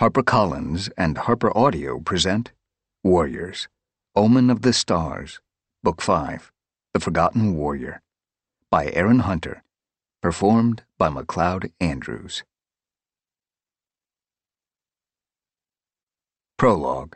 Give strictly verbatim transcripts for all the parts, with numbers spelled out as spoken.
HarperCollins and Harper Audio present Warriors, Omen of the Stars, Book five, The Forgotten Warrior, by Aaron Hunter, performed by MacLeod Andrews. Prologue.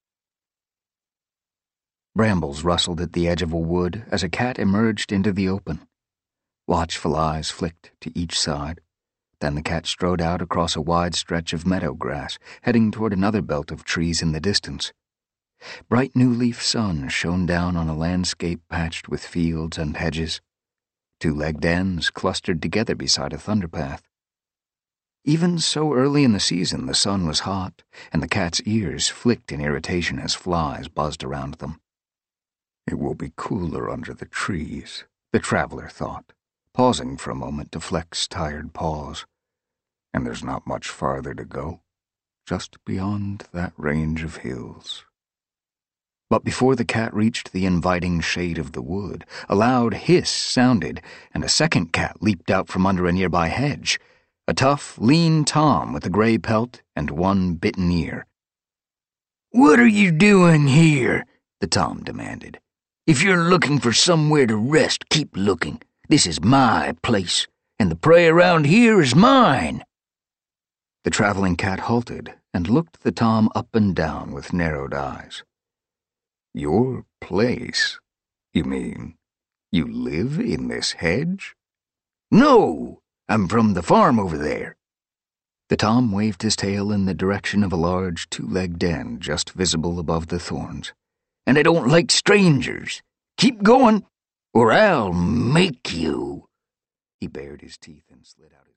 Brambles rustled at the edge of a wood as a cat emerged into the open. Watchful eyes flicked to each side. Then the cat strode out across a wide stretch of meadow grass, heading toward another belt of trees in the distance. Bright new-leaf sun shone down on a landscape patched with fields and hedges. Two-legged ends clustered together beside a thunderpath. Even so early in the season, the sun was hot, and the cat's ears flicked in irritation as flies buzzed around them. It will be cooler under the trees, the traveler thought, pausing for a moment to flex tired paws. And there's not much farther to go, just beyond that range of hills. But before the cat reached the inviting shade of the wood, a loud hiss sounded, and a second cat leaped out from under a nearby hedge, a tough, lean Tom with a gray pelt and one bitten ear. "What are you doing here?" the Tom demanded. "If you're looking for somewhere to rest, keep looking. This is my place, and the prey around here is mine." The traveling cat halted and looked the Tom up and down with narrowed eyes. "Your place? You mean you live in this hedge?" "No, I'm from the farm over there." The Tom waved his tail in the direction of a large two-legged den just visible above the thorns. "And I don't like strangers. Keep going, or I'll make you." He bared his teeth and slid out his